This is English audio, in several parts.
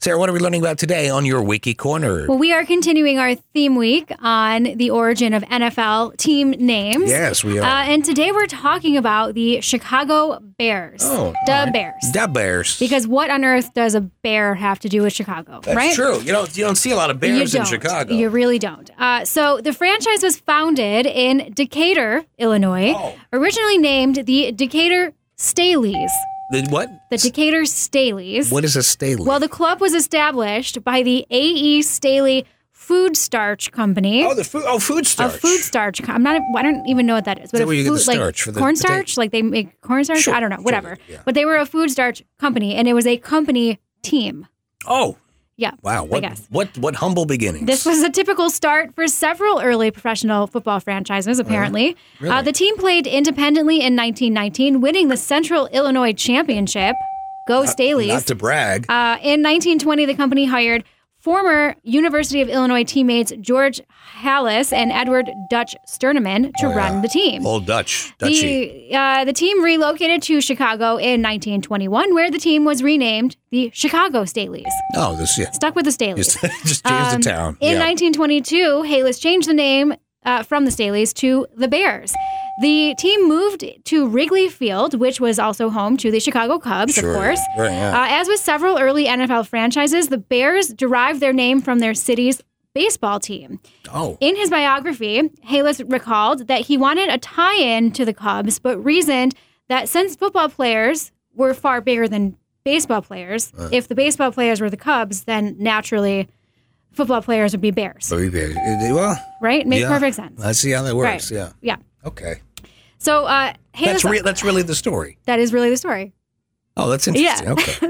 Sarah, what are we learning about today on your Wiki Corner? Well, we are continuing our theme week on the origin of NFL team names. Yes, we are. And today we're talking about the Chicago Bears. Oh, the all right. Bears. The Bears. Because what on earth does a bear have to do with Chicago, That's right? true. You don't see a lot of bears in Chicago. You really don't. So the franchise was founded in Decatur, Illinois, originally named the Decatur Staleys. The what? The Decatur Staleys. What is a Staley? Well, the club was established by the A.E. Staley Food Starch Company. Food starch. A food starch. I don't even know what that is. But Is that where you get the starch for the cornstarch? Like they make cornstarch? Sure, I don't know. Whatever. yeah. But they were a food starch company, and it was a company team. Oh. Yeah. Wow. I guess. What humble beginnings. This was a typical start for several early professional football franchises, apparently. Really? The team played independently in 1919, winning the Central Illinois Championship. Go Staleys. Not to brag. In 1920, the company hired former University of Illinois teammates George Hallis and Edward Dutch Sterneman to run the team. Old Dutchy. The team relocated to Chicago in 1921, where the team was renamed the Chicago Staleys. Oh, this yeah. Stuck with the Staleys. Just change the town. In 1922, Hallis changed the name from the Staleys to the Bears. The team moved to Wrigley Field, which was also home to the Chicago Cubs, Sure, of course. right, yeah. As with several early NFL franchises, the Bears derived their name from their city's baseball team. Oh. In his biography, Hallis recalled that he wanted a tie-in to the Cubs, but reasoned that since football players were far bigger than baseball players, if the baseball players were the Cubs, then naturally football players would be Bears. Well, Right? Makes yeah. perfect sense. I see how that works. Right. Yeah. Yeah. Okay. So Hallis, That's really the story. that is really the story. Oh, that's interesting. Yeah.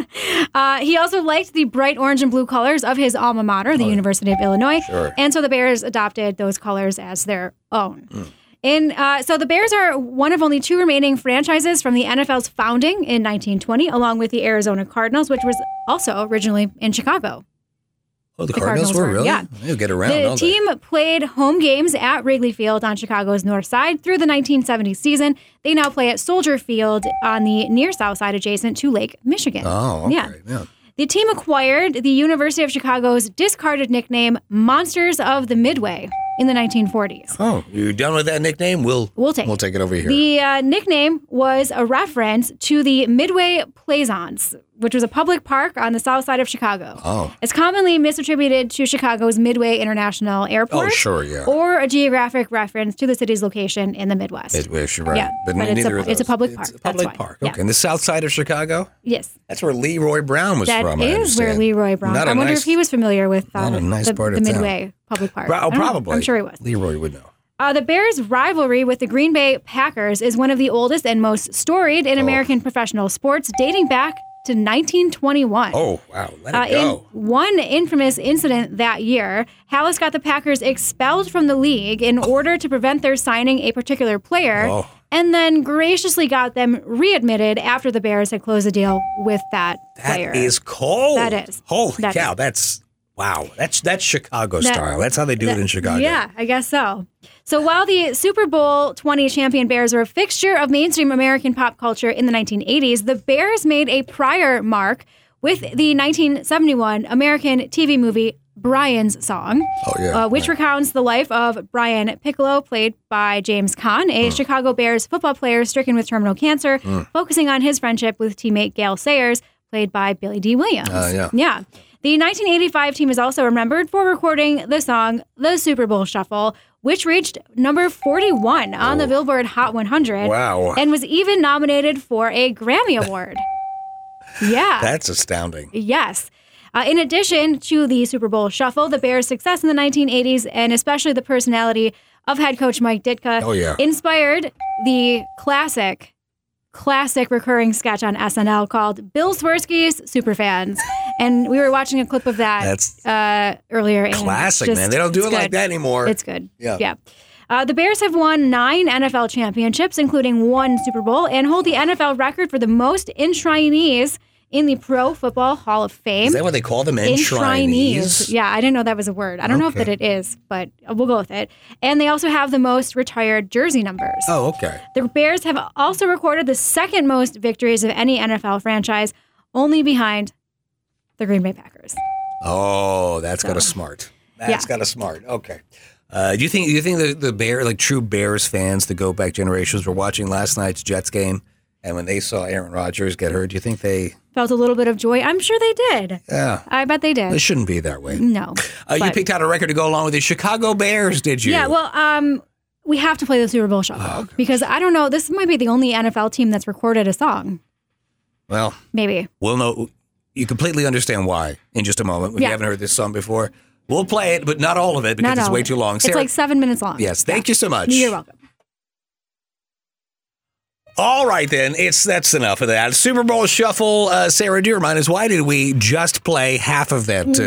Okay. He also liked the bright orange and blue colors of his alma mater, the University of Illinois. Sure. And so the Bears adopted those colors as their own. So the Bears are one of only two remaining franchises from the NFL's founding in 1920, along with the Arizona Cardinals, which was also originally in Chicago. Oh, the Cardinals were really? Yeah. They'll get around, The don't they? team played home games at Wrigley Field on Chicago's north side through the 1970 season. They now play at Soldier Field on the near south side adjacent to Lake Michigan. Oh, okay. Yeah. The team acquired the University of Chicago's discarded nickname Monsters of the Midway in the 1940s. Oh, you done with that nickname? We'll take it over here. The nickname was a reference to the Midway Plaisance, which was a public park on the south side of Chicago. Oh. It's commonly misattributed to Chicago's Midway International Airport. Oh, sure, yeah. Or a geographic reference to the city's location in the Midwest. Midwest, you're right. Yeah, but neither of it's a those. public park. It's a public That's why. park. Yeah. Okay. And the south side of Chicago? Yes. That's where Leroy Brown was That from, I is where understand. Leroy Brown. Not a I wonder nice- if he was familiar with not a nice part the of town. Midway Public Park. Oh, I don't know. probably. I'm sure he was. Leroy would know. The Bears' rivalry with the Green Bay Packers is one of the oldest and most storied in American professional sports, dating back to 1921. Oh, wow. Let it go. In one infamous incident that year, Hallis got the Packers expelled from the league in order to prevent their signing a particular player, Oh. and then graciously got them readmitted after the Bears had closed a deal with that player. That is cold. That is. Holy That cow. is. That's, wow. That's Chicago style. That's how they do it in Chicago. Yeah, I guess so. So while the Super Bowl 20 champion Bears were a fixture of mainstream American pop culture in the 1980s, the Bears made a prior mark with the 1971 American TV movie Brian's Song, which recounts the life of Brian Piccolo, played by James Caan, a Chicago Bears football player stricken with terminal cancer, focusing on his friendship with teammate Gale Sayers, played by Billy D. Williams. Yeah. The 1985 team is also remembered for recording the song The Super Bowl Shuffle, which reached number 41 on the Billboard Hot 100. Wow. And was even nominated for a Grammy Award. Yeah. That's astounding. Yes. In addition to the Super Bowl Shuffle, the Bears' success in the 1980s, and especially the personality of head coach Mike Ditka, inspired the classic recurring sketch on SNL called Bill Swirsky's Superfans. And we were watching a clip of that earlier. Classic, man. They don't do it like that anymore. It's good. Yeah. The Bears have won 9 NFL championships, including 1 Super Bowl, and hold the NFL record for the most enshrinees in the Pro Football Hall of Fame. Is that what they call them? Enshrinees? Yeah, I didn't know that was a word. I don't know if that it is, but we'll go with it. And they also have the most retired jersey numbers. Oh, okay. The Bears have also recorded the second most victories of any NFL franchise, only behind the Green Bay Packers. Oh, that's got a smart. That's got a smart. Okay. Do you think the true Bears fans, the go back generations, were watching last night's Jets game, and when they saw Aaron Rodgers get hurt, do you think they felt a little bit of joy? I'm sure they did. Yeah, I bet they did. It shouldn't be that way. No. You picked out a record to go along with the Chicago Bears, did you? Yeah. Well, we have to play the Super Bowl Shuffle because I don't know. This might be the only NFL team that's recorded a song. Well, maybe we'll know. You completely understand why in just a moment when you haven't heard this song before. We'll play it, but not all of it because it's way too long. Sarah, it's like 7 minutes long. Yes, thank you so much. You're welcome. All right, then. That's enough of that. Super Bowl Shuffle. Sarah, do you remind us, why did we just play half of that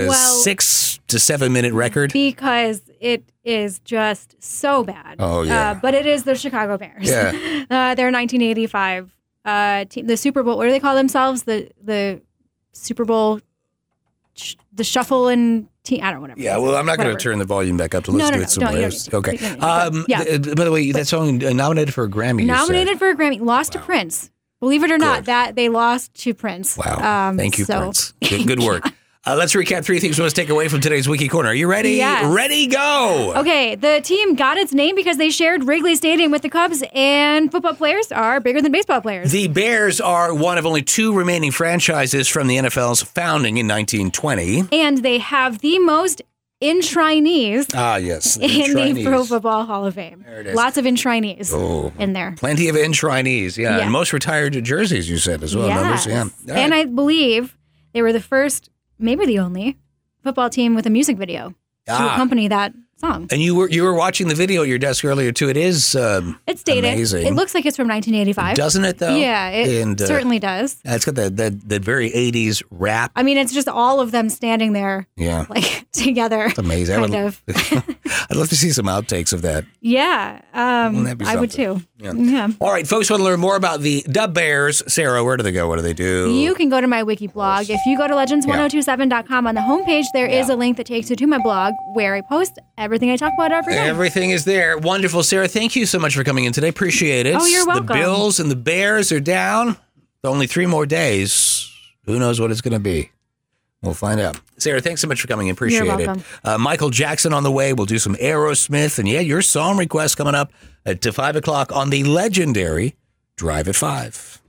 6 to 7 minute record? Because it is just so bad. Oh, yeah. But it is the Chicago Bears. Yeah. Their 1985 team, the Super Bowl. What do they call themselves? The Super Bowl, the Shuffle and team. I don't know, whatever. Yeah, well, I'm not going to turn the volume back up to let's do it some Bears. Okay. By the way, that song nominated for a Grammy. Nominated for a Grammy, lost to Prince. Believe it or not, that they lost to Prince. Wow. Thank you, Prince. Good work. Let's recap 3 things we must take away from today's Wiki Corner. Are you ready? Yes. Ready, go. Okay, the team got its name because they shared Wrigley Stadium with the Cubs, and football players are bigger than baseball players. The Bears are one of only 2 remaining franchises from the NFL's founding in 1920. And they have the most enshrinees in the Pro Football Hall of Fame. There it is. Lots of enshrinees in there. Plenty of enshrinees, yeah. And most retired jerseys, you said, as well. Yes. Numbers, yeah. And I believe they were the first, maybe the only, football team with a music video to accompany that song. And you were watching the video at your desk earlier, too. It is it's dated. Amazing. It looks like it's from 1985. Doesn't it, though? Yeah, it certainly does. It's got that very 80s rap. I mean, it's just all of them standing there like together. It's amazing. Kind of. I'd love to see some outtakes of that. Yeah, I would too. Yeah. All right, folks want to learn more about the Bears. Sarah, where do they go? What do they do? You can go to my wiki blog. If you go to legends1027.com on the homepage, there is a link that takes you to my blog where I post everything I talk about every day. Everything is there. Wonderful, Sarah. Thank you so much for coming in today. Appreciate it. Oh, you're welcome. The Bills and the Bears are down. Only 3 more days. Who knows what it's going to be? We'll find out. Sarah, thanks so much for coming in. Appreciate it. Michael Jackson on the way. We'll do some Aerosmith. And your song request coming up at 5 o'clock on the legendary Drive at 5.